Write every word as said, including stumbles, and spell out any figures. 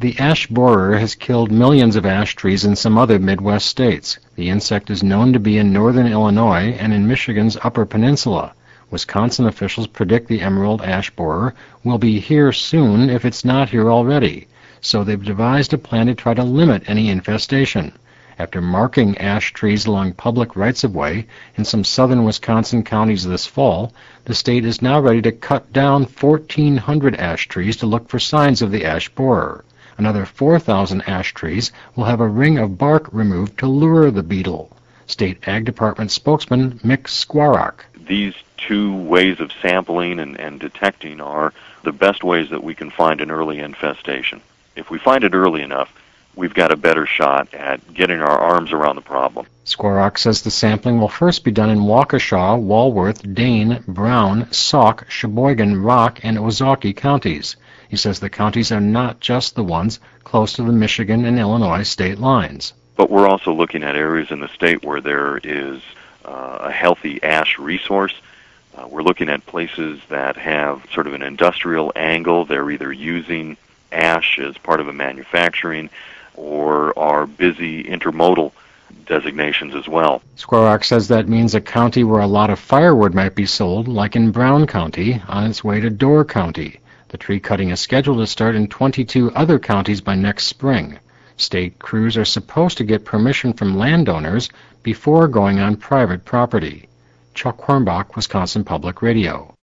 The ash borer has killed millions of ash trees in some other Midwest states. The insect is known to be in northern Illinois and in Michigan's Upper Peninsula. Wisconsin officials predict the emerald ash borer will be here soon if it's not here already, so they've devised a plan to try to limit any infestation. After marking ash trees along public rights-of-way in some southern Wisconsin counties this fall, the state is now ready to cut down fourteen hundred ash trees to look for signs of the ash borer. Another four thousand ash trees will have a ring of bark removed to lure the beetle. State Ag Department spokesman Mick Skwarok. These two ways of sampling and, and detecting are the best ways that we can find an early infestation. If we find it early enough, we've got a better shot at getting our arms around the problem. Skwarok says the sampling will first be done in Waukesha, Walworth, Dane, Brown, Sauk, Sheboygan, Rock, and Ozaukee counties. He says the counties are not just the ones close to the Michigan and Illinois state lines. But we're also looking at areas in the state where there is uh, a healthy ash resource. Uh, we're looking at places that have sort of an industrial angle. They're either using ash as part of a manufacturing or are busy intermodal designations as well. Skwarok says that means a county where a lot of firewood might be sold, like in Brown County, on its way to Door County. The tree cutting is scheduled to start in twenty-two other counties by next spring. State crews are supposed to get permission from landowners before going on private property. Chuck Hornbach, Wisconsin Public Radio.